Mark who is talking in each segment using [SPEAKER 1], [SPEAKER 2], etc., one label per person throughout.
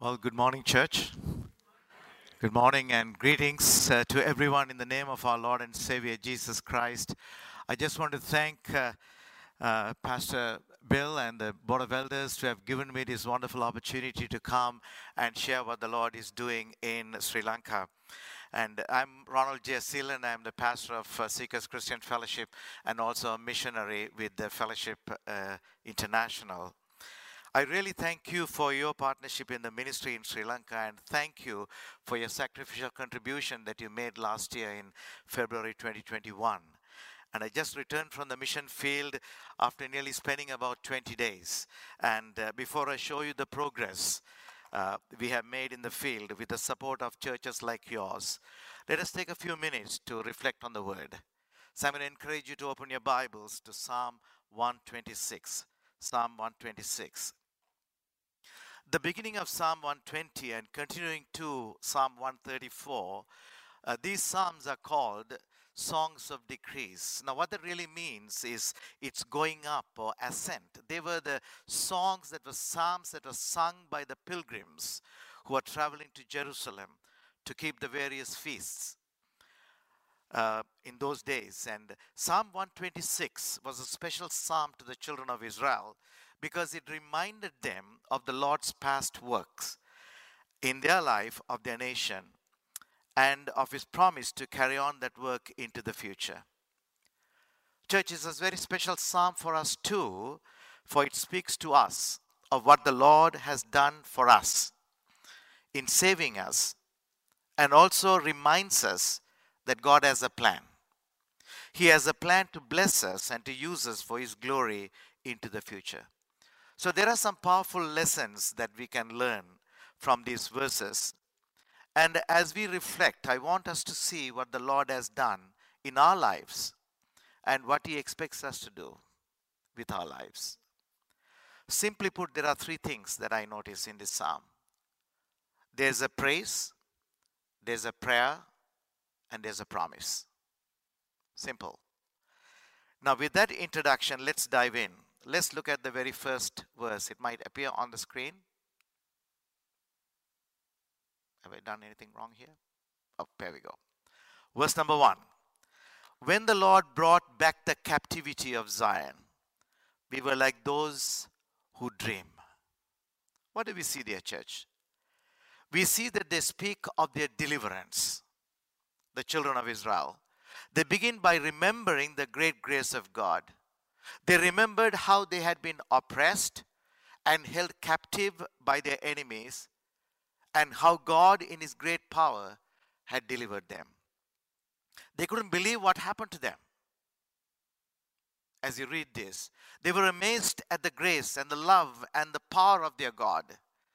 [SPEAKER 1] Well, good morning, church. Good morning and greetings to everyone in the name of our Lord and Savior Jesus Christ. I just want to thank Pastor Bill and the Board of Elders to have given me this wonderful opportunity to come and share what the Lord is doing in Sri Lanka. And I'm Ronald J. Seelan. I'm the pastor of Seekers Christian Fellowship and also a missionary with the Fellowship International. I really thank you for your partnership in the ministry in Sri Lanka, and thank you for your sacrificial contribution that you made last year in February 2021. And I just returned from the mission field after nearly spending about 20 days. And before I show you the progress we have made in the field with the support of churches like yours, let us take a few minutes to reflect on the word. So I'm going to encourage you to open your Bibles to Psalm 126. Psalm 126. The beginning of Psalm 120 and continuing to Psalm 134, these psalms are called songs of decrease. Now, what that really means is it's going up or ascent. They were the songs that were psalms that were sung by the pilgrims who are traveling to Jerusalem to keep the various feasts in those days. And Psalm 126 was a special psalm to the children of Israel because it reminded them of the Lord's past works in their life, of their nation, and of his promise to carry on that work into the future. Church, is a very special psalm for us too, for it speaks to us of what the Lord has done for us in saving us, and also reminds us that God has a plan. He has a plan to bless us and to use us for his glory into the future. So there are some powerful lessons that we can learn from these verses. And as we reflect, I want us to see what the Lord has done in our lives and what he expects us to do with our lives. Simply put, there are three things that I notice in this psalm. There's a praise, there's a prayer, and there's a promise. Simple. Now, with that introduction, let's dive in. Let's look at the very first verse. It might appear on the screen. Have I done anything wrong here? Oh, there we go. Verse number 1. When the Lord brought back the captivity of Zion, we were like those who dream. What do we see there, church? We see that they speak of their deliverance, the children of Israel. They begin by remembering the great grace of God. They remembered how they had been oppressed and held captive by their enemies, and how God in his great power had delivered them. They couldn't believe what happened to them. As you read this, they were amazed at the grace and the love and the power of their God.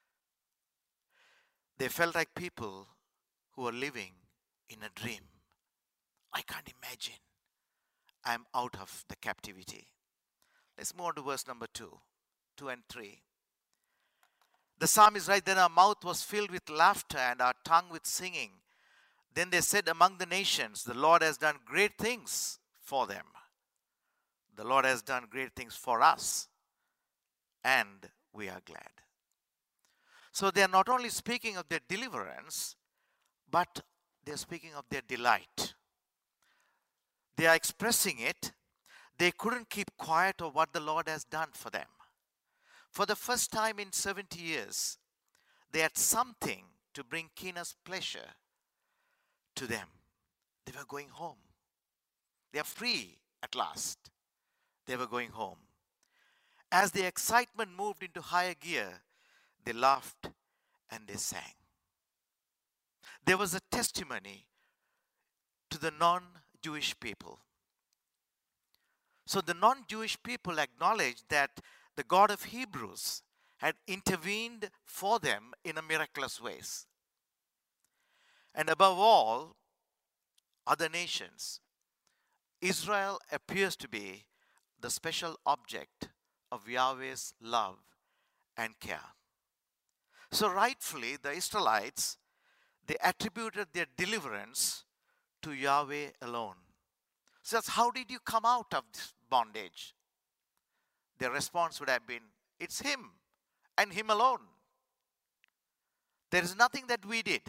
[SPEAKER 1] They felt like people who are living in a dream. I can't imagine I'm out of the captivity. Let's move on to verse number 2 and 3. The psalmist writes, then our mouth was filled with laughter and our tongue with singing. Then they said among the nations, the Lord has done great things for them. The Lord has done great things for us, and we are glad. So they are not only speaking of their deliverance, but they are speaking of their delight. They are expressing it. They couldn't keep quiet of what the Lord has done for them. For the first time in 70 years, they had something to bring keenest pleasure to them. They were going home. They are free at last. They were going home. As the excitement moved into higher gear, they laughed and they sang. There was a testimony to the non-Jewish people. So the non-Jewish people acknowledged that the God of Hebrews had intervened for them in a miraculous ways. And above all other nations, Israel appears to be the special object of Yahweh's love and care. So rightfully, the Israelites, they attributed their deliverance to Yahweh alone. So that's, how did you come out of this bondage? Their response would have been, it's him and him alone. There is nothing that we did.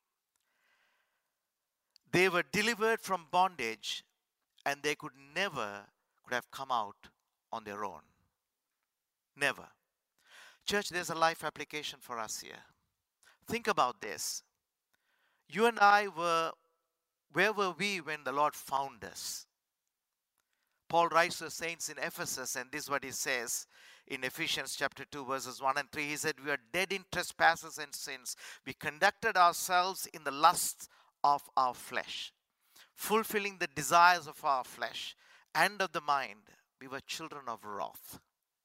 [SPEAKER 1] They were delivered from bondage, and they could have come out on their own. Never. Church, there's a life application for us here. Think about this. You and I where were we when the Lord found us? Paul writes to the saints in Ephesus, and this is what he says in Ephesians chapter 2, verses 1 and 3. He said, we are dead in trespasses and sins. We conducted ourselves in the lusts of our flesh, fulfilling the desires of our flesh and of the mind. We were children of wrath.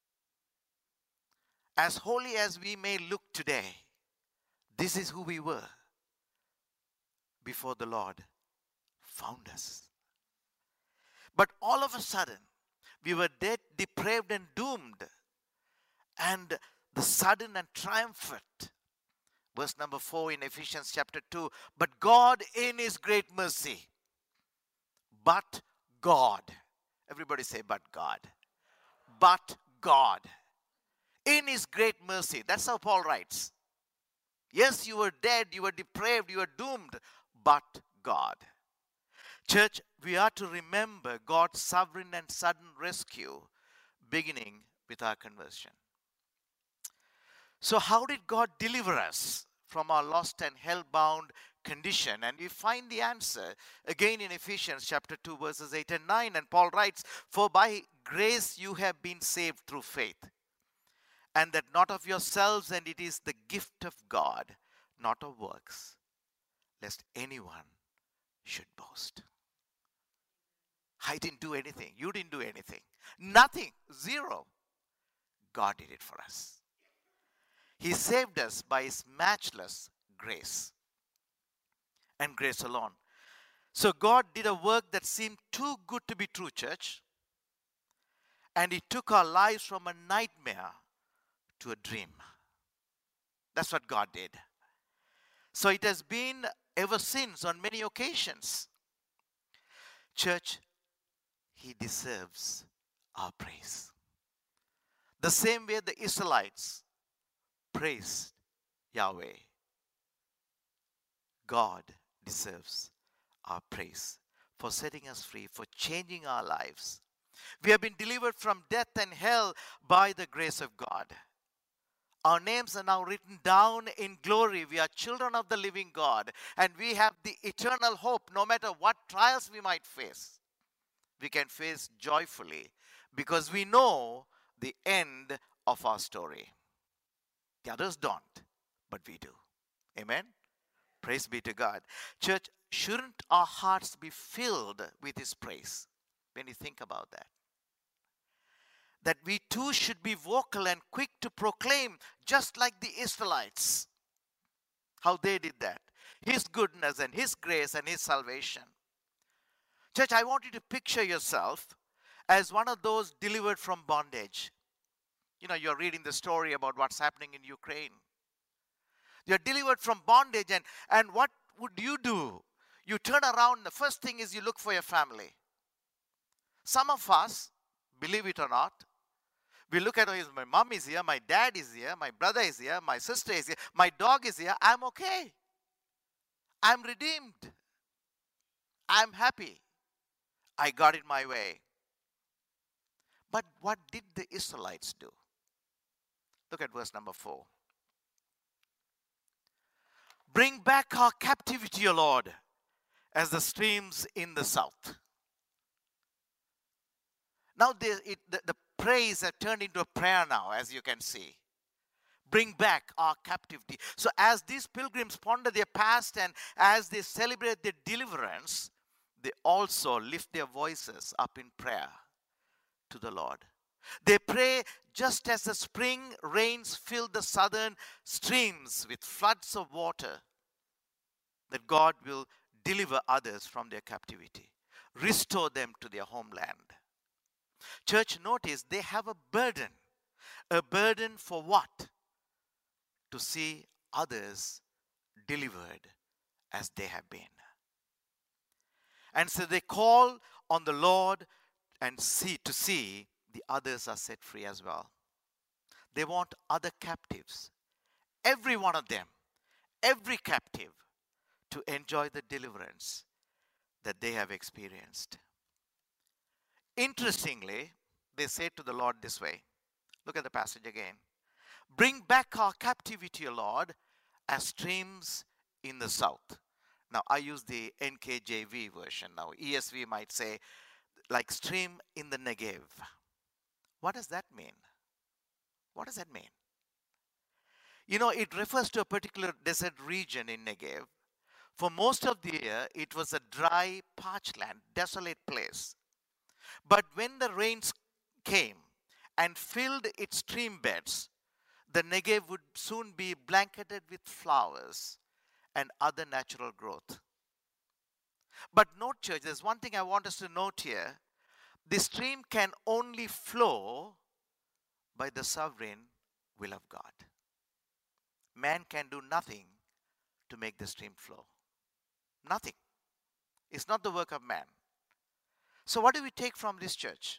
[SPEAKER 1] As holy as we may look today, this is who we were before the Lord found us. But all of a sudden, we were dead, depraved, and doomed. And the sudden and triumphant, verse number 4 in Ephesians chapter 2, but God in His great mercy, but God, everybody say, but God, but God, in His great mercy. That's how Paul writes. Yes, you were dead, you were depraved, you were doomed, but God. Church, we are to remember God's sovereign and sudden rescue beginning with our conversion. So how did God deliver us from our lost and hell-bound condition? And we find the answer again in Ephesians chapter 2, verses 8 and 9. And Paul writes, for by grace you have been saved through faith, and that not of yourselves, and it is the gift of God, not of works, lest anyone should boast. I didn't do anything. You didn't do anything. Nothing. Zero. God did it for us. He saved us by His matchless grace, and grace alone. So God did a work that seemed too good to be true, church. And He took our lives from a nightmare to a dream. That's what God did. So it has been ever since on many occasions. Church, He deserves our praise. The same way the Israelites praised Yahweh, God deserves our praise for setting us free, for changing our lives. We have been delivered from death and hell by the grace of God. Our names are now written down in glory. We are children of the living God, and we have the eternal hope. No matter what trials we might face, we can face joyfully because we know the end of our story. The others don't, but we do. Amen? Praise be to God. Church, shouldn't our hearts be filled with His praise when you think about that? That we too should be vocal and quick to proclaim, just like the Israelites, how they did that. His goodness and His grace and His salvation. Church, I want you to picture yourself as one of those delivered from bondage. You know, you're reading the story about what's happening in Ukraine. You're delivered from bondage, and what would you do? You turn around, the first thing is you look for your family. Some of us, believe it or not, we look at, oh, my mom is here, my dad is here, my brother is here, my sister is here, my dog is here, I'm okay. I'm redeemed. I'm happy. I got it my way. But what did the Israelites do? Look at verse number 4. Bring back our captivity, O Lord, as the streams in the south. Now the praise has turned into a prayer now, as you can see. Bring back our captivity. So as these pilgrims ponder their past and as they celebrate their deliverance, they also lift their voices up in prayer to the Lord. They pray just as the spring rains fill the southern streams with floods of water, that God will deliver others from their captivity, restore them to their homeland. Church, notice they have a burden. A burden for what? To see others delivered as they have been. And so they call on the Lord and see the others are set free as well. They want other captives. Every one of them, every captive to enjoy the deliverance that they have experienced. Interestingly, they say to the Lord this way. Look at the passage again. Bring back our captivity, O Lord, as streams in the south. Now, I use the NKJV version. Now, ESV might say, like stream in the Negev. What does that mean? What does that mean? You know, it refers to a particular desert region in Negev. For most of the year, it was a dry, parched land, desolate place. But when the rains came and filled its stream beds, the Negev would soon be blanketed with flowers and other natural growth. But note, church, there's one thing I want us to note here. The stream can only flow by the sovereign will of God. Man can do nothing to make the stream flow. Nothing. It's not the work of man. So what do we take from this church?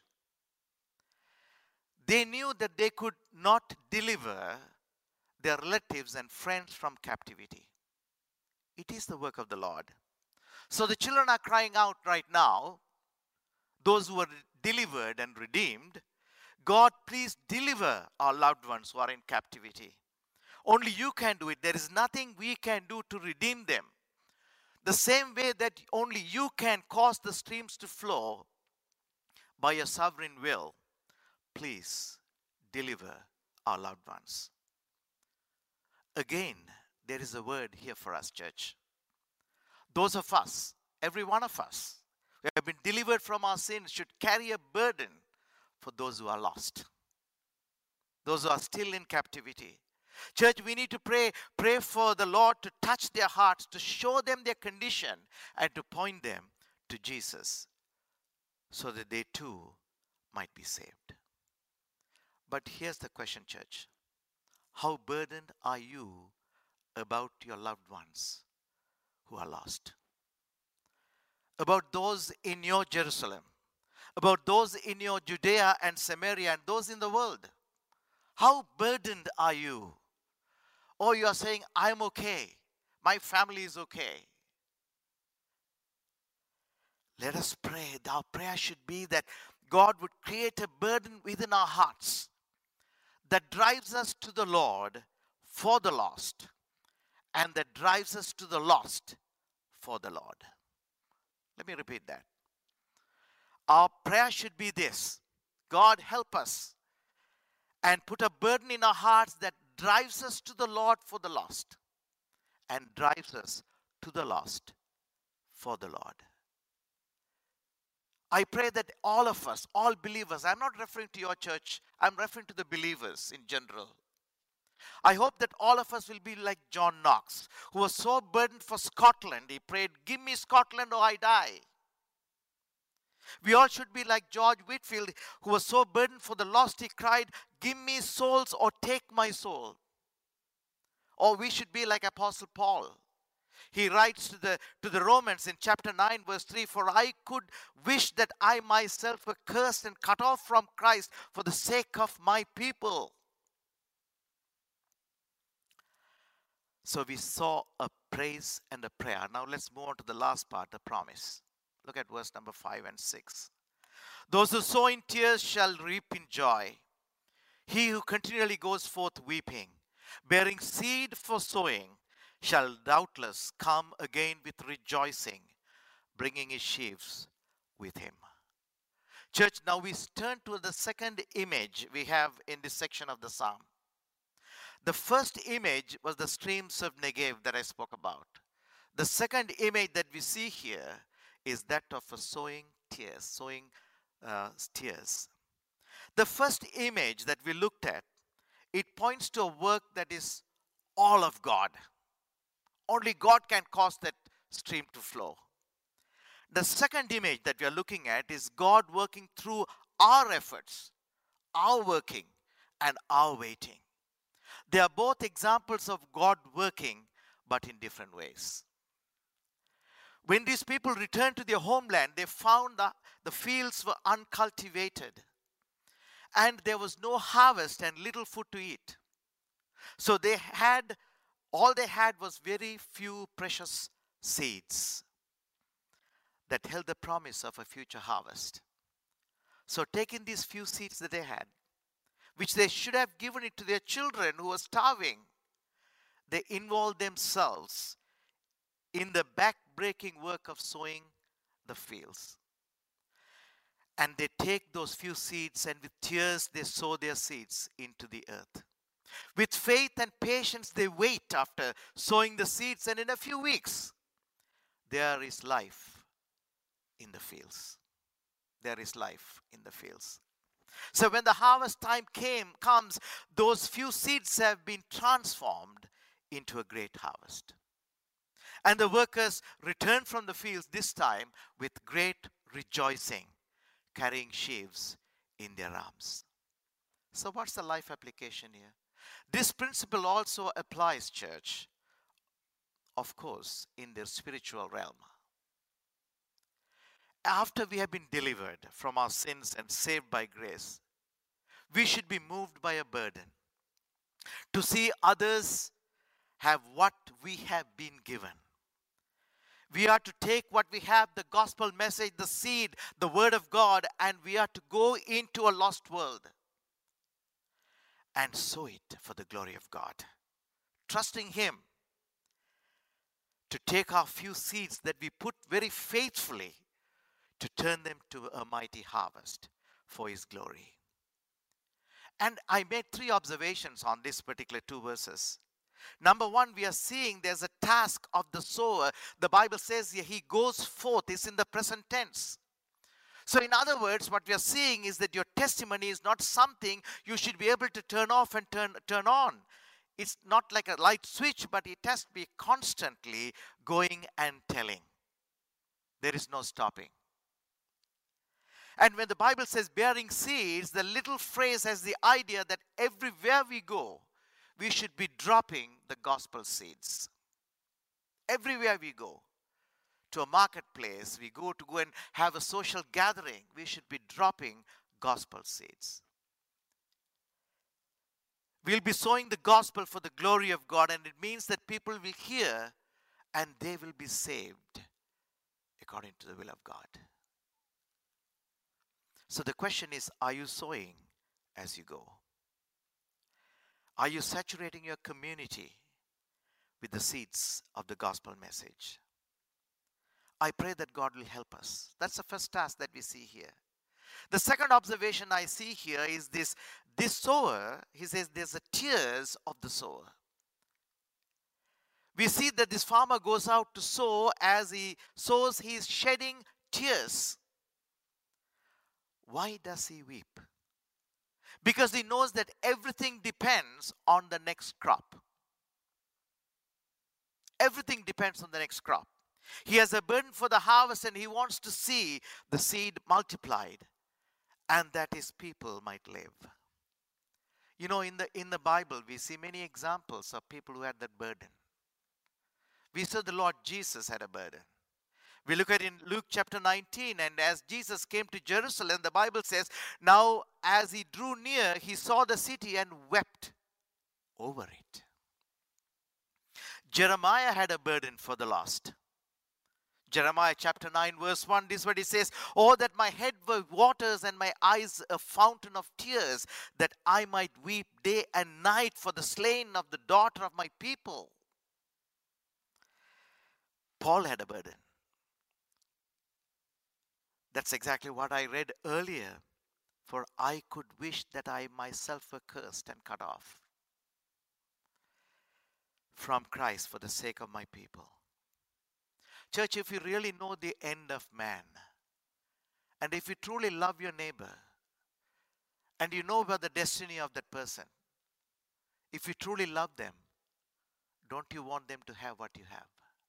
[SPEAKER 1] They knew that they could not deliver their relatives and friends from captivity. It is the work of the Lord. So the children are crying out right now, those who were delivered and redeemed, God, please deliver our loved ones who are in captivity. Only you can do it. There is nothing we can do to redeem them. The same way that only you can cause the streams to flow by your sovereign will, please deliver our loved ones. Again, there is a word here for us, church. Those of us, every one of us, who have been delivered from our sins should carry a burden for those who are lost, those who are still in captivity. Church, we need to pray for the Lord to touch their hearts, to show them their condition, and to point them to Jesus so that they too might be saved. But here's the question, church. How burdened are you about your loved ones who are lost? About those in your Jerusalem, about those in your Judea and Samaria and those in the world. How burdened are you? Or you are saying, I'm okay. My family is okay. Let us pray. Our prayer should be that God would create a burden within our hearts that drives us to the Lord for the lost, and that drives us to the lost for the Lord. Let me repeat that. Our prayer should be this: God, help us and put a burden in our hearts that drives us to the Lord for the lost, and drives us to the lost for the Lord. I pray that all of us, all believers, I'm not referring to your church, I'm referring to the believers in general. I hope that all of us will be like John Knox, who was so burdened for Scotland. He prayed, give me Scotland or I die. We all should be like George Whitfield, who was so burdened for the lost, he cried, give me souls or take my soul. Or we should be like Apostle Paul. He writes to the Romans in chapter 9, verse 3, for I could wish that I myself were cursed and cut off from Christ for the sake of my people. So we saw a praise and a prayer. Now let's move on to the last part, the promise. Look at verse number 5 and 6. Those who sow in tears shall reap in joy. He who continually goes forth weeping, bearing seed for sowing, shall doubtless come again with rejoicing, bringing his sheaves with him. Church, now we turn to the second image we have in this section of the psalm. The first image was the streams of Negev that I spoke about. The second image that we see here is that of a sowing tears, tears. The first image that we looked at, it points to a work that is all of God. Only God can cause that stream to flow. The second image that we are looking at is God working through our efforts, our working, and our waiting. They are both examples of God working, but in different ways. When these people returned to their homeland, they found that the fields were uncultivated, and there was no harvest and little food to eat. So they had All they had was very few precious seeds that held the promise of a future harvest. So taking these few seeds that they had, which they should have given it to their children who were starving, they involved themselves in the back-breaking work of sowing the fields. And they take those few seeds and with tears they sow their seeds into the earth. With faith and patience they wait after sowing the seeds, and in a few weeks there is life in the fields. There is life in the fields. So when the harvest time comes, those few seeds have been transformed into a great harvest. And the workers return from the fields this time with great rejoicing, carrying sheaves in their arms. So what's the life application here? This principle also applies, church, of course, in their spiritual realm. After we have been delivered from our sins and saved by grace, we should be moved by a burden to see others have what we have been given. We are to take what we have, the gospel message, the seed, the word of God, and we are to go into a lost world and sow it for the glory of God, trusting Him to take our few seeds that we put very faithfully to turn them to a mighty harvest for His glory. And I made 3 observations on these particular 2 verses. Number 1, we are seeing there's a task of the sower. The Bible says here, he goes forth. It's in the present tense. So in other words, what we are seeing is that your testimony is not something you should be able to turn off and turn on. It's not like a light switch, but it has to be constantly going and telling. There is no stopping. And when the Bible says bearing seeds, the little phrase has the idea that everywhere we go, we should be dropping the gospel seeds. Everywhere we go, to a marketplace, we go and have a social gathering, we should be dropping gospel seeds. We'll be sowing the gospel for the glory of God, and it means that people will hear and they will be saved according to the will of God. So the question is, are you sowing as you go? Are you saturating your community with the seeds of the gospel message? I pray that God will help us. That's the first task that we see here. The second observation I see here is this sower, he says there's a tears of the sower. We see that this farmer goes out to sow. As he sows, he is shedding tears. Why does he weep? Because he knows that everything depends on the next crop. Everything depends on the next crop. He has a burden for the harvest and he wants to see the seed multiplied and that his people might live. You know, in the Bible, we see many examples of people who had that burden. We saw the Lord Jesus had a burden. We look at in Luke chapter 19, and as Jesus came to Jerusalem, the Bible says, now as he drew near, he saw the city and wept over it. Jeremiah had a burden for the lost. Jeremiah chapter 9 verse 1, this is what he says, oh, that my head were waters and my eyes a fountain of tears, that I might weep day and night for the slain of the daughter of my people. Paul had a burden. That's exactly what I read earlier. For I could wish that I myself were cursed and cut off from Christ for the sake of my people. Church, if you really know the end of man, and if you truly love your neighbor, and you know about the destiny of that person, if you truly love them, don't you want them to have what you have?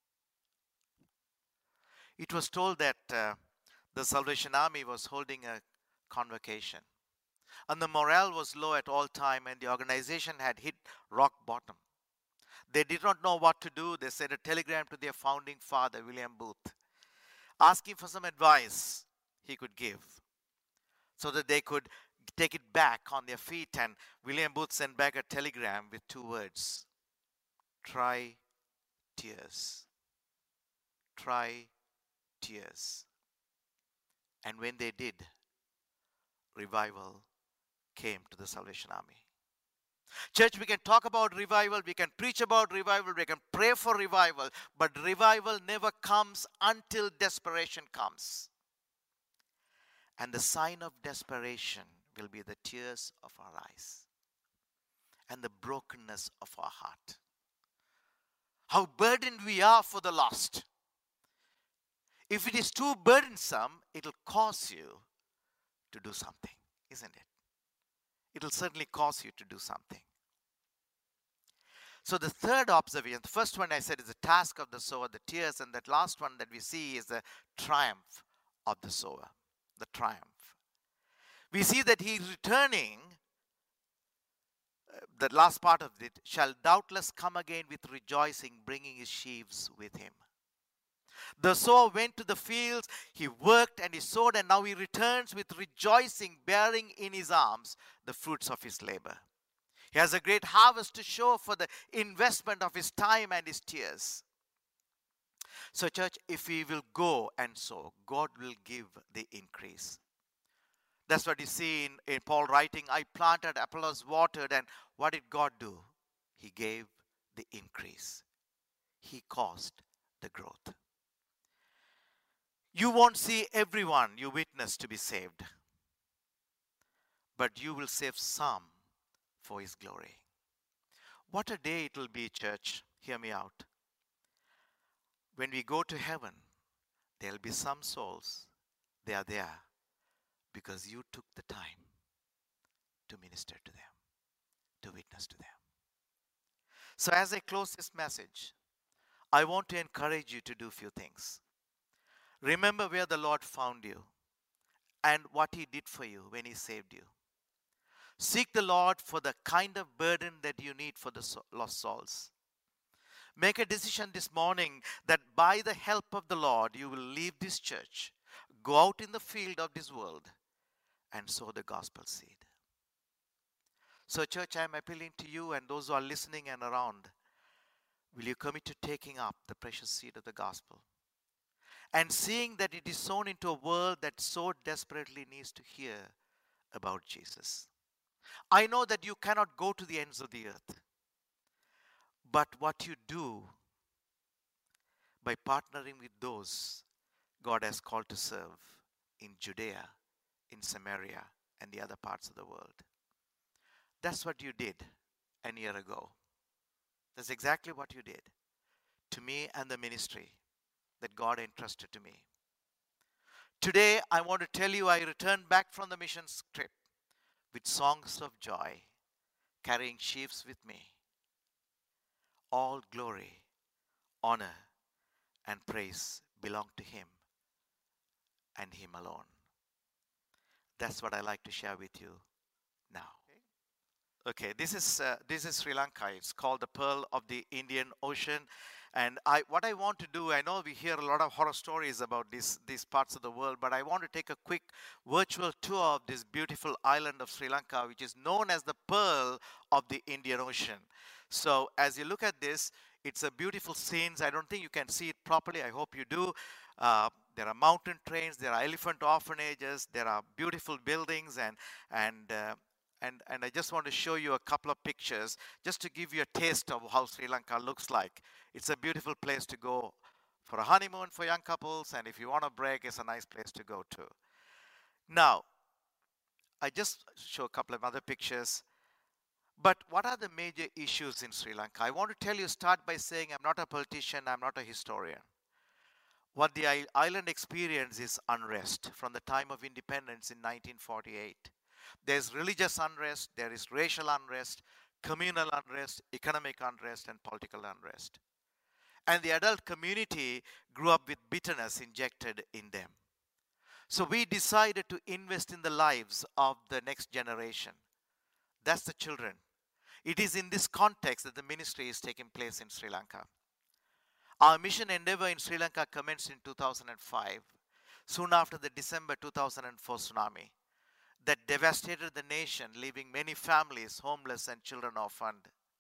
[SPEAKER 1] It was told that the Salvation Army was holding a convocation, and the morale was low at all time, and the organization had hit rock bottom. They did not know what to do. They sent a telegram to their founding father, William Booth, asking for some advice he could give so that they could take it back on their feet. And William Booth sent back a telegram with 2 words: try tears. Try tears. And when they did, revival came to the Salvation Army. Church, we can talk about revival, we can preach about revival, we can pray for revival, but revival never comes until desperation comes. And the sign of desperation will be the tears of our eyes and the brokenness of our heart. How burdened we are for the lost. If it is too burdensome, it will cause you to do something, isn't it? It will certainly cause you to do something. So the third observation, the first one I said is the task of the sower, the tears, and that last one that we see is the triumph of the sower, the triumph. We see that he is returning, the last part of it, shall doubtless come again with rejoicing, bringing his sheaves with him. The sower went to the fields, he worked and he sowed, and now he returns with rejoicing, bearing in his arms the fruits of his labor. He has a great harvest to show for the investment of his time and his tears. So, church, if we will go and sow, God will give the increase. That's what you see in Paul writing, I planted, Apollos watered, and what did God do? He gave the increase. He caused the growth. You won't see everyone you witness to be saved, but you will save some for his glory. What a day it will be, church. Hear me out. When we go to heaven, there will be some souls. They are there because you took the time to minister to them, to witness to them. So as I close this message, I want to encourage you to do a few things. Remember where the Lord found you and what he did for you when he saved you. Seek the Lord for the kind of burden that you need for the lost souls. Make a decision this morning that by the help of the Lord, you will leave this church, go out in the field of this world, and sow the gospel seed. So, church, I am appealing to you and those who are listening and around. Will you commit to taking up the precious seed of the gospel? And seeing that it is sown into a world that so desperately needs to hear about Jesus. I know that you cannot go to the ends of the earth. But what you do by partnering with those God has called to serve in Judea, in Samaria, and the other parts of the world. That's what you did a year ago. That's exactly what you did to me and the ministry that God entrusted to me. Today, I want to tell you I returned back from the mission trip with songs of joy, carrying sheaves with me. All glory, honor, and praise belong to him and him alone. That's what I like to share with you now. Okay, this is Sri Lanka. It's called the Pearl of the Indian Ocean. And what I want to do, I know we hear a lot of horror stories about these parts of the world, but I want to take a quick virtual tour of this beautiful island of Sri Lanka, which is known as the Pearl of the Indian Ocean. So as you look at this, it's a beautiful scenes. I don't think you can see it properly. I hope you do. There are mountain trains, there are elephant orphanages, there are beautiful buildings, and I just want to show you a couple of pictures just to give you a taste of how Sri Lanka looks like. It's a beautiful place to go for a honeymoon for young couples, and if you want a break, it's a nice place to go to. Now, I just show a couple of other pictures. But what are the major issues in Sri Lanka? I want to tell you, start by saying I'm not a politician, I'm not a historian. What the island experienced is unrest from the time of independence in 1948. There's religious unrest, there is racial unrest, communal unrest, economic unrest, and political unrest. And the adult community grew up with bitterness injected in them. So we decided to invest in the lives of the next generation. That's the children. It is in this context that the ministry is taking place in Sri Lanka. Our mission endeavor in Sri Lanka commenced in 2005, soon after the December 2004 tsunami that devastated the nation, leaving many families homeless and children orphaned.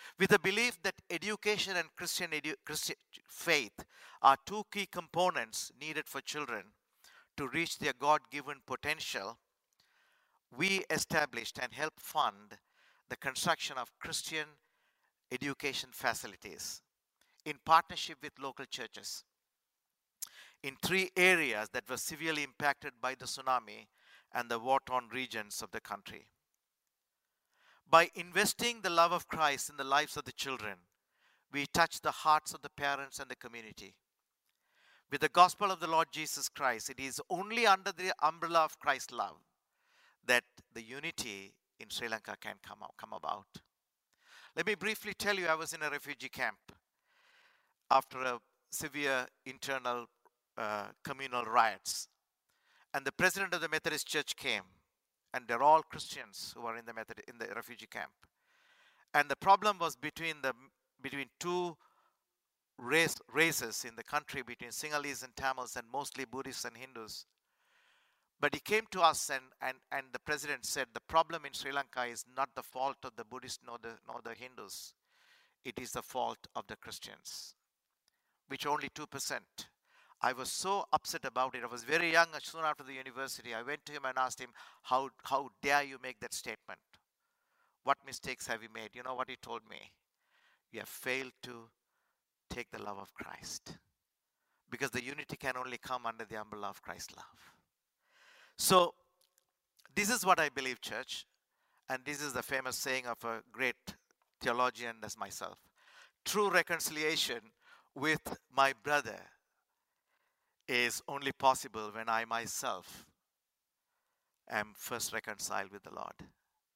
[SPEAKER 1] with the belief that education and Christian faith are two key components needed for children to reach their God-given potential. We established and helped fund the construction of Christian education facilities in partnership with local churches in three areas that were severely impacted by the tsunami and the war-torn regions of the country. By investing the love of Christ in the lives of the children, we touch the hearts of the parents and the community. With the gospel of the Lord Jesus Christ, it is only under the umbrella of Christ's love that the unity in Sri Lanka can come about. Let me briefly tell you, I was in a refugee camp after a severe internal communal riots. And the president of the Methodist Church came, and they're all Christians who are in the refugee camp. And the problem was between two races in the country, between Sinhalese and Tamils, and mostly Buddhists and Hindus. But he came to us, and the president said, the problem in Sri Lanka is not the fault of the Buddhists nor the Hindus. It is the fault of the Christians, which only 2%. I was so upset about it. I was very young, soon after the university. I went to him and asked him, how dare you make that statement? What mistakes have you made? You know what he told me? You have failed to take the love of Christ. Because the unity can only come under the umbrella of Christ's love. So, this is what I believe, church. And this is the famous saying of a great theologian as myself. True reconciliation with my brother is only possible when I myself am first reconciled with the Lord.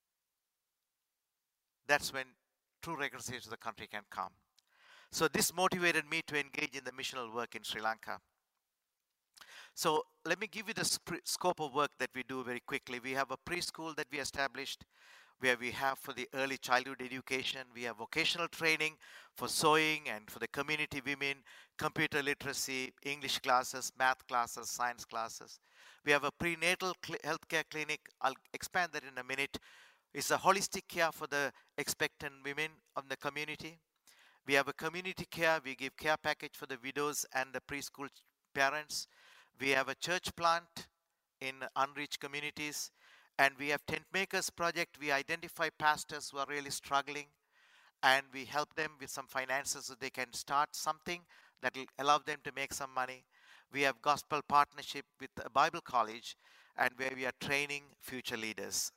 [SPEAKER 1] That's when true reconciliation to the country can come. So this motivated me to engage in the missional work in Sri Lanka. So let me give you the scope of work that we do very quickly. We have a preschool that we established, where we have for the early childhood education, we have vocational training for sewing and for the community women, computer literacy, English classes, math classes, science classes. We have a prenatal healthcare clinic. I'll expand that in a minute. It's a holistic care for the expectant women of the community. We have a community care. We give care package for the widows and the preschool parents. We have a church plant in unreached communities. And we have Tent Makers Project. We identify pastors who are really struggling, and we help them with some finances so they can start something that will allow them to make some money. We have gospel partnership with a Bible college, and where we are training future leaders.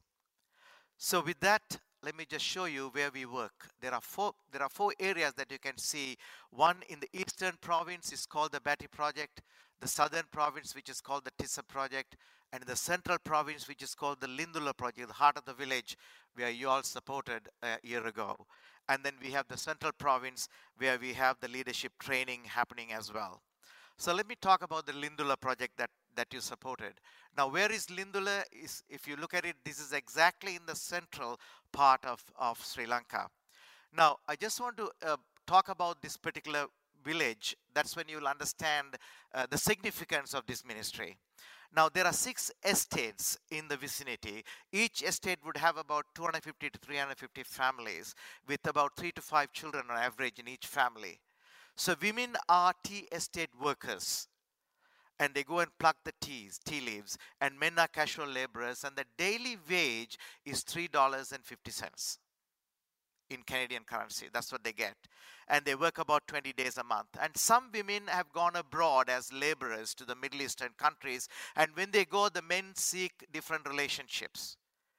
[SPEAKER 1] So with that, let me just show you where we work. There are four areas that you can see. One in the eastern province is called the Batty Project, the southern province, which is called the Tissa Project, and in the central province, which is called the Lindula Project, the heart of the village, where you all supported a year ago. And then we have the central province, where we have the leadership training happening as well. So let me talk about the Lindula Project that you supported. Now, where is Lindula? If you look at it, this is exactly in the central part of Sri Lanka. Now, I just want to talk about this particular village. That's when you'll understand the significance of this ministry. Now, there are 6 estates in the vicinity. Each estate would have about 250 to 350 families, with about 3 to 5 children on average in each family. So women are tea estate workers, and they go and pluck the tea leaves, and men are casual laborers, and the daily wage is $3.50 in Canadian currency. That's what they get. And they work about 20 days a month. And some women have gone abroad as laborers to the Middle Eastern countries, and when they go, the men seek different relationships,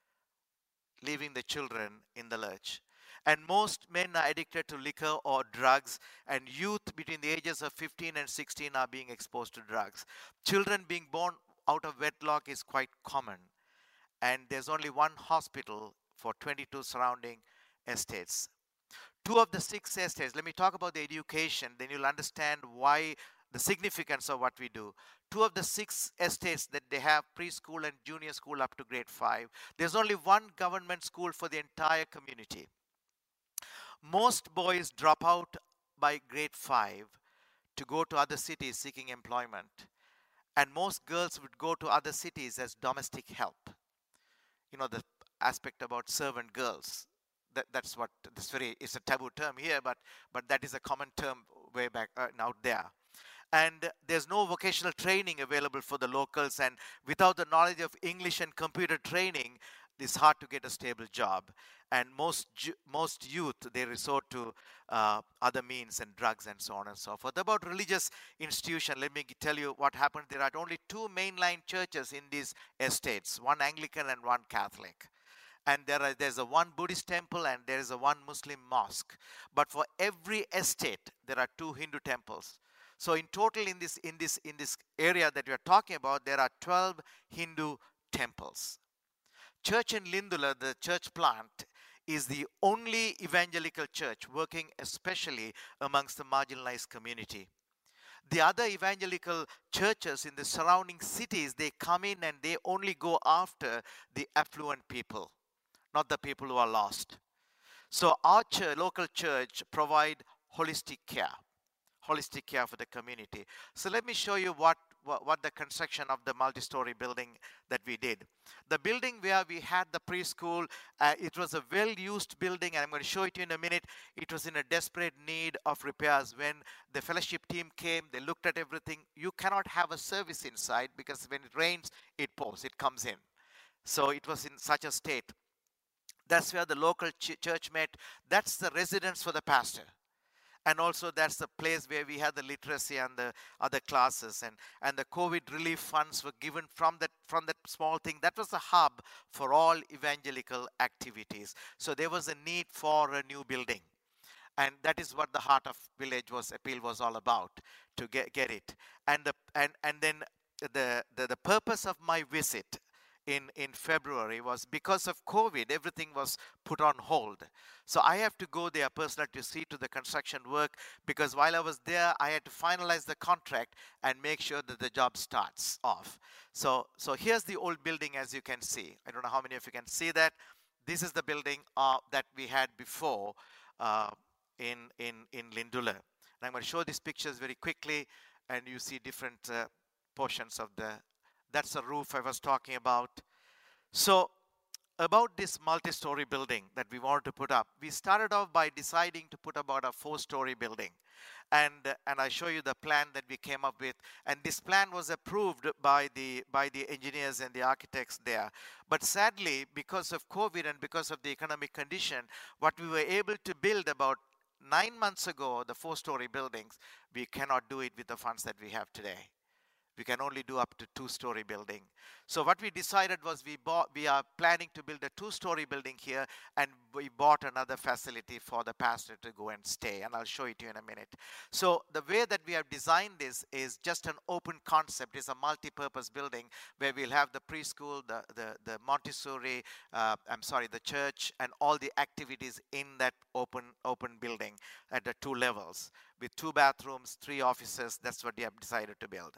[SPEAKER 1] leaving the children in the lurch. And most men are addicted to liquor or drugs, and youth between the ages of 15 and 16 are being exposed to drugs. Children being born out of wedlock is quite common, and there's only one hospital for 22 surrounding estates. 2 of the 6 estates, let me talk about the education, then you'll understand why the significance of what we do. 2 of the 6 estates that they have preschool and junior school up to grade 5. There's only one government school for the entire community. Most boys drop out by grade 5 to go to other cities seeking employment. And most girls would go to other cities as domestic help. You know, the aspect about servant girls. That's what it's a taboo term here, but that is a common term way back out there. And there's no vocational training available for the locals, and without the knowledge of English and computer training, it's hard to get a stable job. And most youth, they resort to other means and drugs and so on and so forth. About religious institution, let me tell you what happened. There are only two mainline churches in these estates, one Anglican and one Catholic. And there's a one Buddhist temple and there is a one Muslim mosque. But for every estate, there are two Hindu temples. So in total, in this area that we are talking about, there are 12 Hindu temples. Church in Lindula, the church plant, is the only evangelical church working especially amongst the marginalized community. The other evangelical churches in the surrounding cities, they come in and they only go after the affluent people, not the people who are lost. So our local church provide holistic care for the community. So let me show you what the construction of the multi-story building that we did. The building where we had the preschool, it was a well-used building, and I'm going to show it to you in a minute. It was in a desperate need of repairs. When the fellowship team came, they looked at everything. You cannot have a service inside because when it rains, it pours, it comes in. So it was in such a state. That's where the local church met. That's the residence for the pastor. And also that's the place where we had the literacy and the other classes, and the COVID relief funds were given from that small thing. That was the hub for all evangelical activities. So there was a need for a new building. And that is what the Heart of Village Appeal was all about, to get it. And then the purpose of my visit in February was because of COVID, everything was put on hold. So I have to go there personally to see to the construction work, because while I was there, I had to finalize the contract and make sure that the job starts off. So here's the old building, as you can see. I don't know how many of you can see that. This is the building that we had before in Lindula. And I'm going to show these pictures very quickly, and you see different portions of that's the roof I was talking about. So about this multi-story building that we wanted to put up, we started off by deciding to put about a 4-story building. And I show you the plan that we came up with. And this plan was approved by the engineers and the architects there. But sadly, because of COVID and because of the economic condition, what we were able to build about 9 months ago, the 4-story buildings, we cannot do it with the funds that we have today. We can only do up to 2-story building. So what we decided was we are planning to build a 2-story building here, and we bought another facility for the pastor to go and stay, and I'll show it to you in a minute. So the way that we have designed this is just an open concept. It's a multi-purpose building where we'll have the preschool, the Montessori, the church, and all the activities in that open building at the 2 levels with 2 bathrooms, 3 offices. That's what we have decided to build.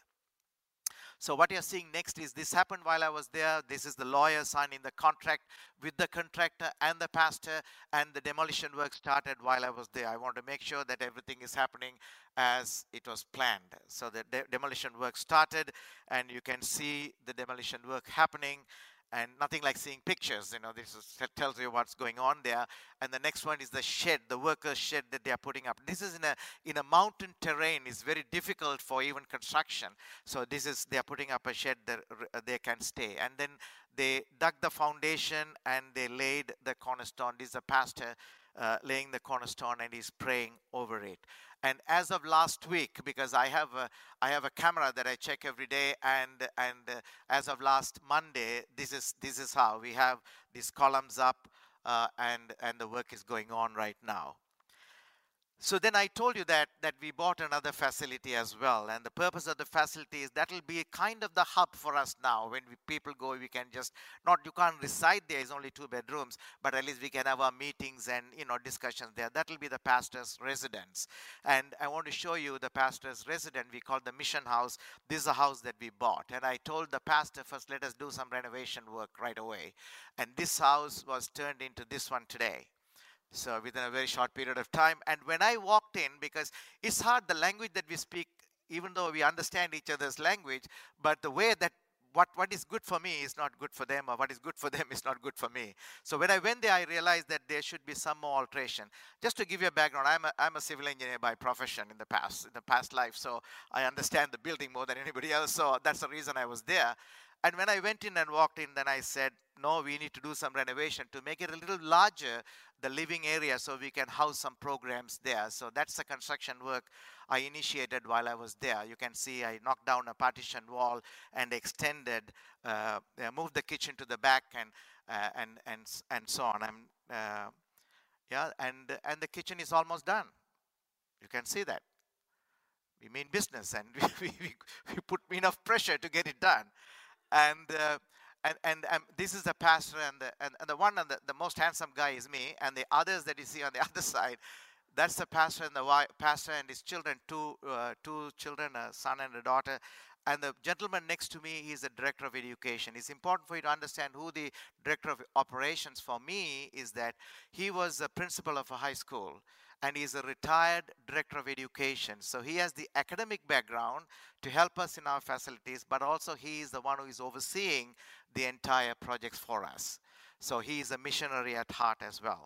[SPEAKER 1] So what you're seeing next is this happened while I was there. This is the lawyer signing the contract with the contractor and the pastor, and the demolition work started while I was there. I want to make sure that everything is happening as it was planned. So the demolition work started, and you can see the demolition work happening. And nothing like seeing pictures, this tells you what's going on there. And the next one is the shed, the workers' shed that they are putting up. This is in a mountain terrain. It's very difficult for even construction. So they are putting up a shed that they can stay. And then they dug the foundation and they laid the cornerstone. This is a pastor laying the cornerstone, and he's praying over it. And as of last week, because I have a camera that I check every day, and as of last Monday, this is how we have these columns up, and the work is going on right now. So then I told you that we bought another facility as well, and the purpose of the facility is that will be kind of the hub for us now. When people go, we can you can't reside there, it's only 2 bedrooms, but at least we can have our meetings and discussions there. That will be the pastor's residence. And I want to show you the pastor's residence. We call the mission house. This is a house that we bought, and I told the pastor, first let us do some renovation work right away. And this house was turned into this one today. So within a very short period of time. And when I walked in, because it's hard, the language that we speak, even though we understand each other's language, but the way that what is good for me is not good for them, or what is good for them is not good for me. So when I went there, I realized that there should be some more alteration. Just to give you a background, I'm a civil engineer by profession in the past life, so I understand the building more than anybody else. So that's the reason I was there. And when I went in and walked in, then I said, no, we need to do some renovation to make it a little larger, the living area, so we can house some programs there. So that's the construction work I initiated while I was there. You can see I knocked down a partition wall and extended, moved the kitchen to the back, and so on. And the kitchen is almost done. You can see that. We mean business, and we put enough pressure to get it done. And this is the pastor, and the one, and the most handsome guy is me, and the others that you see on the other side, that's the pastor and the pastor and his children, two children, a son and a daughter. And the gentleman next to me, he's the director of education. It's important for you to understand who the director of operations for me is. That he was the principal of a high school, and he's a retired director of education. So he has the academic background to help us in our facilities, but also he is the one who is overseeing the entire projects for us. So he is a missionary at heart as well.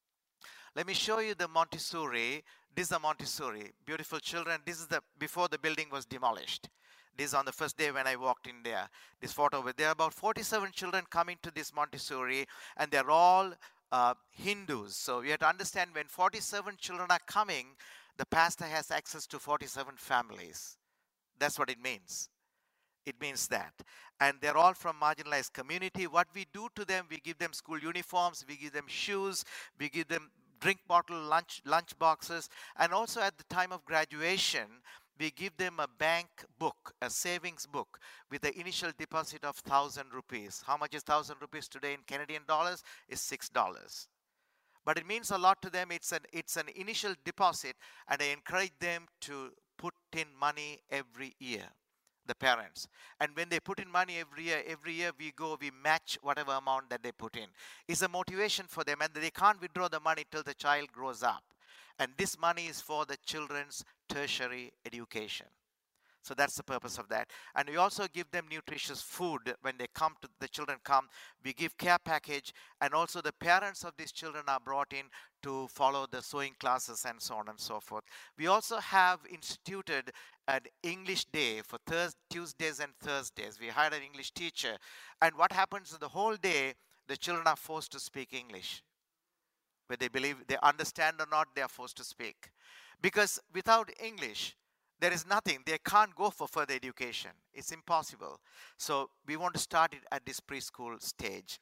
[SPEAKER 1] Let me show you the Montessori. This is the Montessori. Beautiful children. This is before the building was demolished. This is on the first day when I walked in there. This photo, there are about 47 children coming to this Montessori, and they're all Hindus. So we have to understand, when 47 children are coming, the pastor has access to 47 families. That's what it means. It means that. And they're all from marginalized community. What we do to them, we give them school uniforms, we give them shoes, we give them drink bottle, lunch boxes, and also at the time of graduation, we give them a bank book, a savings book, with the initial deposit of 1,000 rupees. How much is 1,000 rupees today in Canadian dollars? Is $6. But it means a lot to them. It's an initial deposit, and I encourage them to put in money every year, the parents. And when they put in money every year we match whatever amount that they put in. It's a motivation for them, and they can't withdraw the money till the child grows up. And this money is for the children's tertiary education. So that's the purpose of that. And we also give them nutritious food when they come. The children come, we give care package, and also the parents of these children are brought in to follow the sewing classes and so on and so forth. We also have instituted an English day for Tuesdays and Thursdays. We hired an English teacher, and what happens is the whole day the children are forced to speak English. Whether they understand or not, they are forced to speak. Because without English, there is nothing. They can't go for further education. It's impossible. So we want to start it at this preschool stage.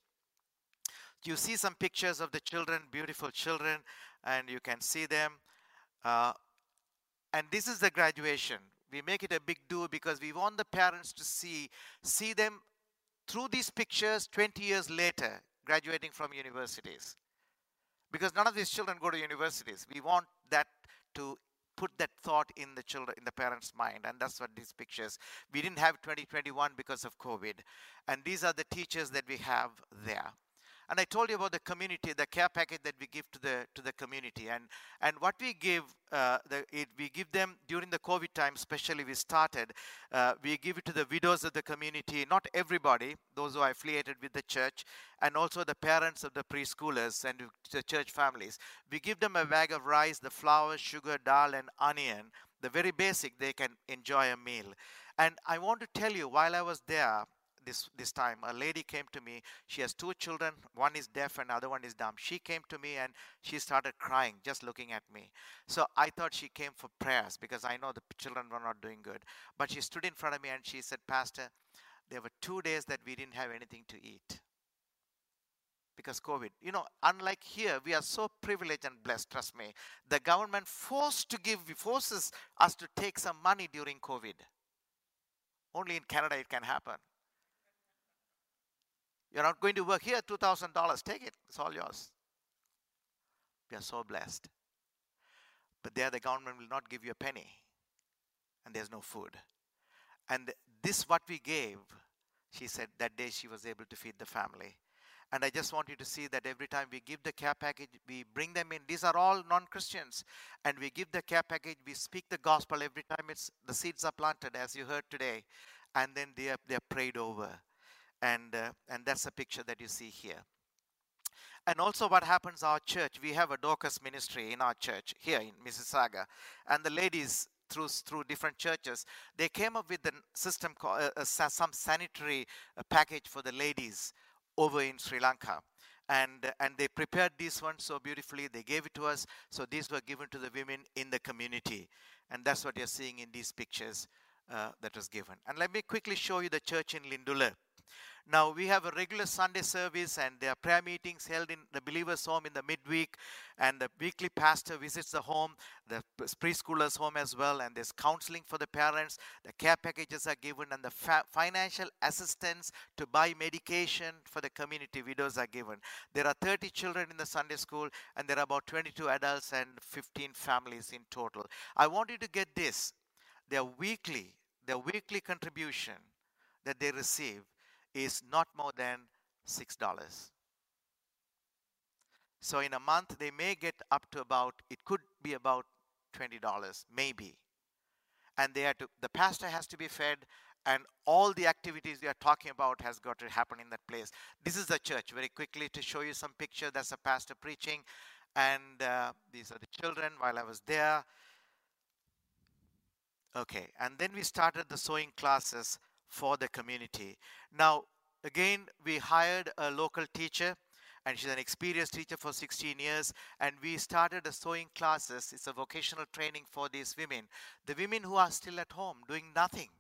[SPEAKER 1] You see some pictures of the children, beautiful children, and you can see them. And this is the graduation. We make it a big do because we want the parents to see them through these pictures 20 years later, graduating from universities. Because none of these children go to universities. We want that to put that thought in the parents' mind, and that's what these pictures. We didn't have 2021 because of COVID, and these are the teachers that we have there. And I told you about the community, the care package that we give to the community, and what we give, we give them during the COVID time. Especially, we started. We give it to the widows of the community. Not everybody; those who are affiliated with the church, and also the parents of the preschoolers and the church families. We give them a bag of rice, the flour, sugar, dal, and onion. The very basic. They can enjoy a meal. And I want to tell you, while I was there, this time, a lady came to me. She has two children. One is deaf and the other one is dumb. She came to me and she started crying just looking at me. So I thought she came for prayers because I know the children were not doing good. But she stood in front of me and she said, Pastor, there were 2 days that we didn't have anything to eat because COVID. You know, unlike here, we are so privileged and blessed, trust me. The government forces us to take some money during COVID. Only in Canada it can happen. You're not going to work here, $2,000. Take it. It's all yours. We are so blessed. But there the government will not give you a penny. And there's no food. And this what we gave, she said, that day she was able to feed the family. And I just want you to see that every time we give the care package, we bring them in. These are all non-Christians. And we give the care package, we speak the gospel every time the seeds are planted, as you heard today. and then they are prayed over. And that's a picture that you see here. And also what happens, our church, we have a Dorcas ministry in our church here in Mississauga. And the ladies, through different churches, they came up with a system called some sanitary package for the ladies over in Sri Lanka. And they prepared this one so beautifully. They gave it to us. So these were given to the women in the community. And that's what you're seeing in these pictures that was given. And let me quickly show you the church in Lindula. Now, we have a regular Sunday service, and there are prayer meetings held in the believers' home in the midweek, and the weekly pastor visits the home, the preschoolers' home as well, and there's counseling for the parents, the care packages are given, and the financial assistance to buy medication for the community widows are given. There are 30 children in the Sunday school, and there are about 22 adults and 15 families in total. I want you to get this. Their weekly contribution that they receive is not more than $6. So in a month, they may get up to it could be about $20, maybe. And the pastor has to be fed, and all the activities we are talking about has got to happen in that place. This is the church. Very quickly to show you some picture. That's a pastor preaching, and these are the children while I was there. Okay, and then we started the sewing classes for the community. Now, again, we hired a local teacher, and she's an experienced teacher for 16 years, and we started the sewing classes. It's a vocational training for these women, the women who are still at home doing nothing,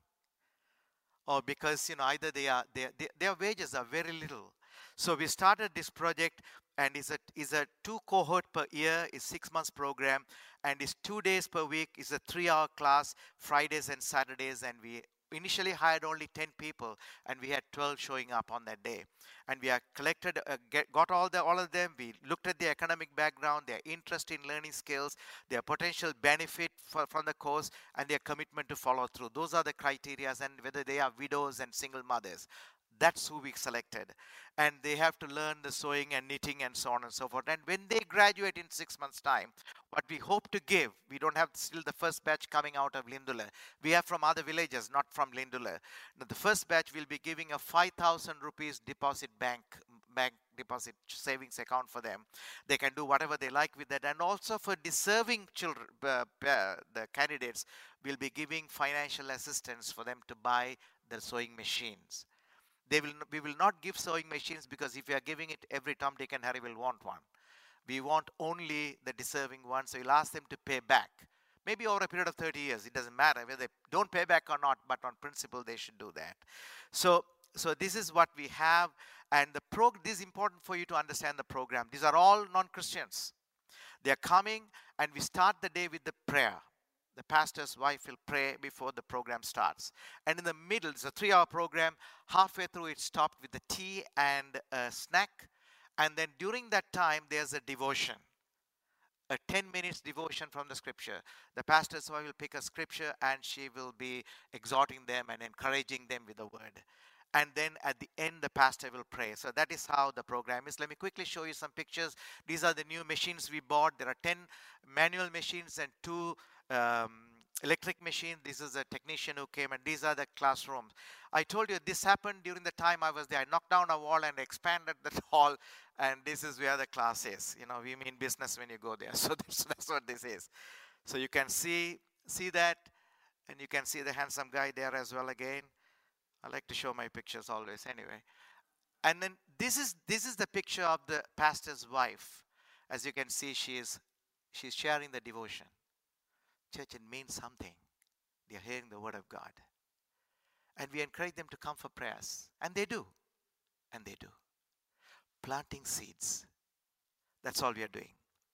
[SPEAKER 1] or because either their wages are very little. So we started this project, and is a 2 cohort per year, is 6 months program, and is 2 days per week, is a 3-hour class, Fridays and Saturdays, and we initially hired only 10 people, and we had 12 showing up on that day. And we have collected, got all of them. We looked at their academic background, their interest in learning skills, their potential benefit from the course, and their commitment to follow through. Those are the criteria, and whether they are widows and single mothers. That's who we selected. And they have to learn the sewing and knitting and so on and so forth. And when they graduate in 6 months' time, what we hope to give, we don't have still the first batch coming out of Lindula. We have from other villages, not from Lindula. Now, the first batch will be giving a 5,000 rupees deposit bank deposit savings account for them. They can do whatever they like with that. And also for deserving children, the candidates will be giving financial assistance for them to buy the sewing machines. We will not give sewing machines, because if we are giving it, every Tom, Dick and Harry will want one. We want only the deserving ones. So we'll ask them to pay back. Maybe over a period of 30 years. It doesn't matter whether they don't pay back or not, but on principle they should do that. So this is what we have. And this is important for you to understand the program. These are all non-Christians. They are coming, and we start the day with the prayer. The pastor's wife will pray before the program starts. And in the middle, it's a 3-hour program. Halfway through, it stopped with the tea and a snack. And then during that time, there's a devotion, a 10 minutes devotion from the scripture. The pastor's wife will pick a scripture, and she will be exhorting them and encouraging them with the word. And then at the end, the pastor will pray. So that is how the program is. Let me quickly show you some pictures. These are the new machines we bought. There are 10 manual machines and 2 electric machine. This is a technician who came, and these are the classrooms. I told you this happened during the time I was there. I knocked down a wall and expanded the hall, and this is where the class is. We mean business when you go there. So that's what this is. So you can see that, and you can see the handsome guy there as well again. I like to show my pictures always anyway. And then this is the picture of the pastor's wife. As you can see, she's sharing the devotion. Church, it means something. They are hearing the word of God. And we encourage them to come for prayers. And they do. And they do. Planting seeds. That's all we are doing.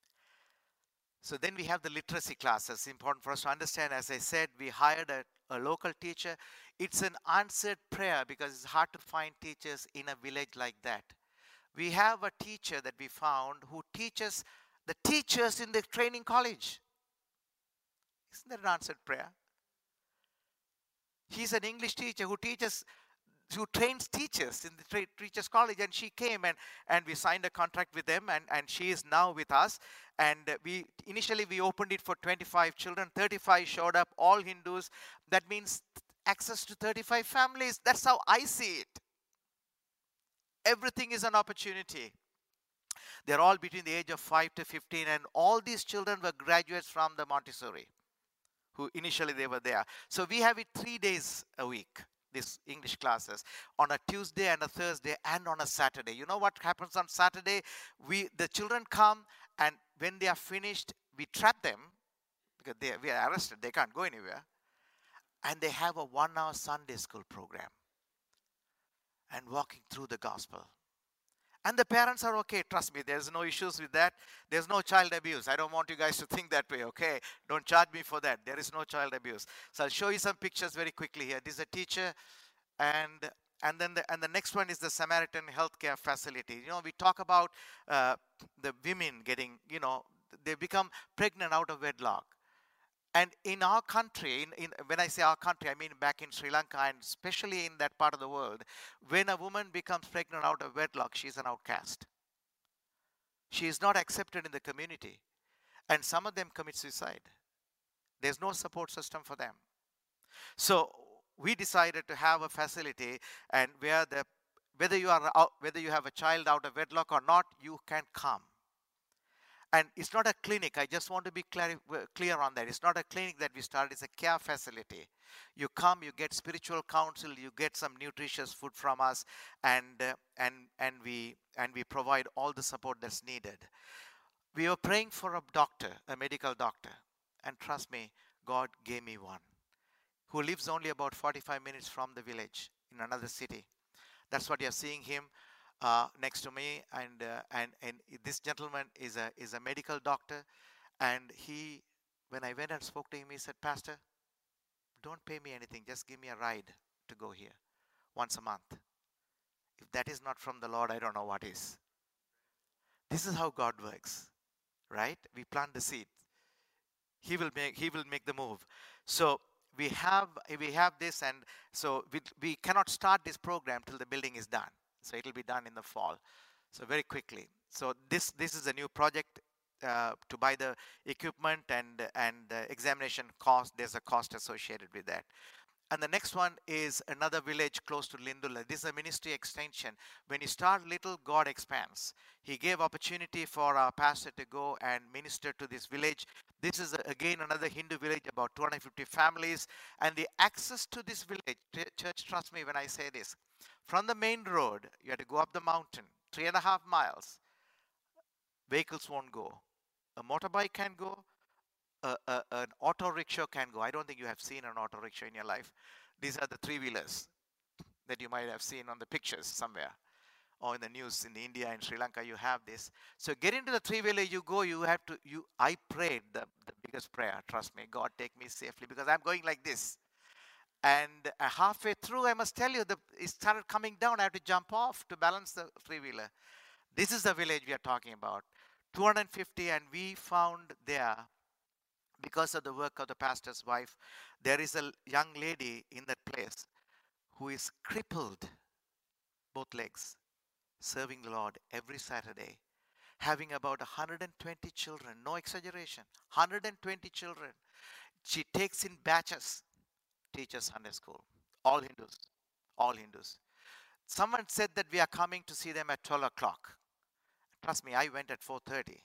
[SPEAKER 1] So then we have the literacy classes. It's important for us to understand. As I said, we hired a local teacher. It's an answered prayer, because it's hard to find teachers in a village like that. We have a teacher that we found who teaches the teachers in the training college. Isn't that an answered prayer? He's an English teacher who trains teachers in the teachers college, and she came and we signed a contract with them, and she is now with us. And initially we opened it for 25 children, 35 showed up, all Hindus. That means access to 35 families. That's how I see it. Everything is an opportunity. They're all between the age of 5 to 15, and all these children were graduates from the Montessori, who initially they were there. So we have it 3 days a week, these English classes, on a Tuesday and a Thursday and on a Saturday. You know what happens on Saturday? The children come, and when they are finished, we trap them because we are arrested. They can't go anywhere. And they have a 1 hour Sunday school program and walking through the gospel. And the parents are okay. Trust me, there's no issues with that. There's no child abuse. I don't want you guys to think that way, okay? Don't charge me for that. There is no child abuse. So I'll show you some pictures very quickly here. This is a teacher, and then the next one is the Samaritan healthcare facility. You know, we talk about the women getting, they become pregnant out of wedlock. And in our country, when I say our country, I mean back in Sri Lanka and especially in that part of the world, when a woman becomes pregnant out of wedlock, she's an outcast. She is not accepted in the community. And some of them commit suicide. There's no support system for them. So we decided to have a facility, and whether you have a child out of wedlock or not, you can come. And it's not a clinic. I just want to be clear on that. It's not a clinic that we started. It's a care facility. You come, you get spiritual counsel, you get some nutritious food from us, and we provide all the support that's needed. We were praying for a doctor, a medical doctor, and trust me, God gave me one who lives only about 45 minutes from the village in another city. That's what you're seeing him. Next to me, and this gentleman is a medical doctor, and when I went and spoke to him, he said, "Pastor, don't pay me anything, just give me a ride to go here once a month. If that is not from the Lord, I don't know what is." This is how God works, right? We plant the seed. He will make the move. So we have this, and so we cannot start this program till the building is done. So it will be done in the fall. So very quickly. So this is a new project to buy the equipment and the examination cost. There's a cost associated with that. And the next one is another village close to Lindula. This is a ministry extension. When you start little, God expands. He gave opportunity for our pastor to go and minister to this village. This is again another Hindu village, about 250 families. And the access to this village, church, trust me when I say this, from the main road, you have to go up the mountain, 3.5 miles. Vehicles won't go. A motorbike can go. An auto rickshaw can go. I don't think you have seen an auto rickshaw in your life. These are the three-wheelers that you might have seen on the pictures somewhere, or in the news in India and Sri Lanka. You have this. So get into the three-wheeler. You go. I prayed the biggest prayer. Trust me, God, take me safely, because I'm going like this. And halfway through, I must tell you, it started coming down. I had to jump off to balance the three-wheeler. This is the village we are talking about. 250, and we found there, because of the work of the pastor's wife, there is a young lady in that place who is crippled, both legs, serving the Lord every Saturday, having about 120 children, no exaggeration, 120 children. She takes in batches, teaches Sunday school, all Hindus. Someone said that we are coming to see them at 12 o'clock. Trust me, I went at 4:30.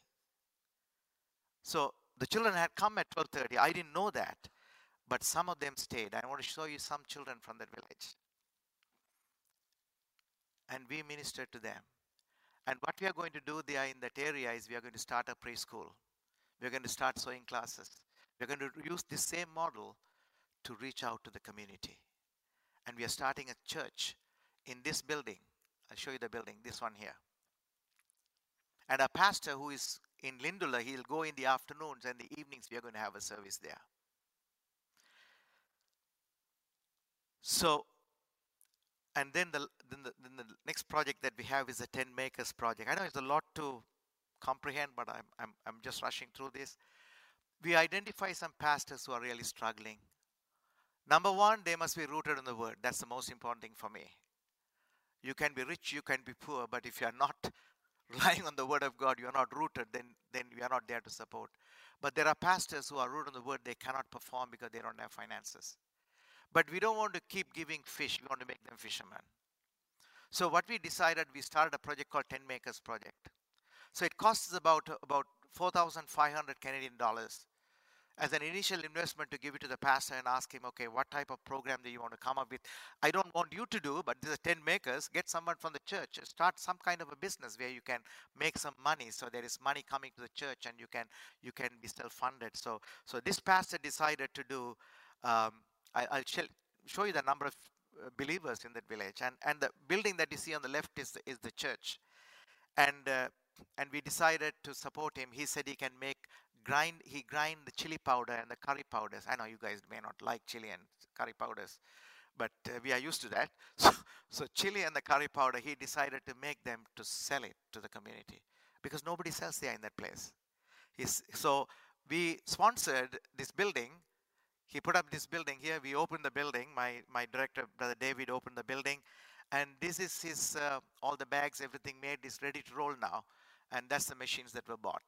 [SPEAKER 1] So the children had come at 12:30. I didn't know that, but some of them stayed. I want to show you some children from that village. And we ministered to them. And what we are going to do there in that area is we are going to start a preschool. We are going to start sewing classes. We are going to use this same model to reach out to the community. And we are starting a church in this building. I'll show you the building, this one here. And our pastor, who is in Lindula, he'll go in the afternoons, and the evenings we are going to have a service there. So, and then the next project that we have is a 10 Makers project. I know it's a lot to comprehend, but I'm just rushing through this. We identify some pastors who are really struggling. Number one, they must be rooted in the Word. That's the most important thing for me. You can be rich, you can be poor, but if you are not relying on the Word of God, you are not rooted, then we are not there to support. But there are pastors who are rooted in the Word. They cannot perform because they don't have finances. But we don't want to keep giving fish. We want to make them fishermen. So what we decided, we started a project called 10 Makers Project. So it costs us about 4,500 Canadian dollars as an initial investment to give it to the pastor and ask him, okay, what type of program do you want to come up with? I don't want you to do, but these are 10 makers. Get someone from the church, start some kind of a business where you can make some money. So there is money coming to the church, and you can be self-funded. So this pastor decided to do. I'll show you the number of believers in that village, and the building that you see on the left is the church, and we decided to support him. He said he can grind the chili powder and the curry powders. I know you guys may not like chili and curry powders, but we are used to that. So chili and the curry powder, he decided to make them to sell it to the community because nobody sells there in that place. So we sponsored this building. He put up this building here. We opened the building. My director, Brother David, opened the building. And this is his, all the bags, everything made is ready to roll now. And that's the machines that were bought.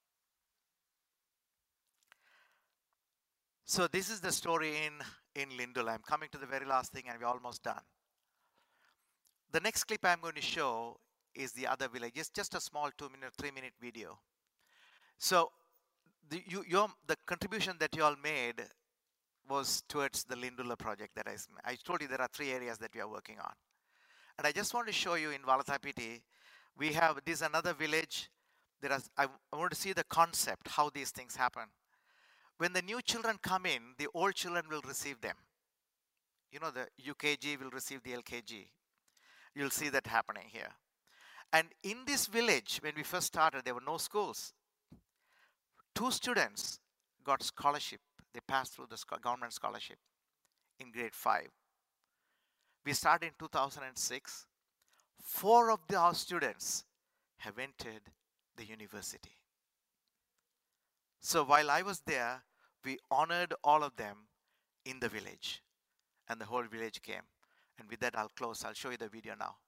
[SPEAKER 1] So this is the story in Lindula. I'm coming to the very last thing, and we're almost done. The next clip I'm going to show is the other village. It's just a small 2-minute, 3-minute video. So the contribution that you all made was towards the Lindula project that I told you there are 3 areas that we are working on. And I just want to show you in Valathapiti, we have this another village. I want to see the concept, how these things happen. When the new children come in, the old children will receive them. You know, the UKG will receive the LKG. You'll see that happening here. And in this village, when we first started, there were no schools. 2 students got scholarship. They passed through the government scholarship in grade 5. We started in 2006. 4 of our students have entered the university. So while I was there, we honored all of them in the village, and the whole village came. And with that, I'll close. I'll show you the video now.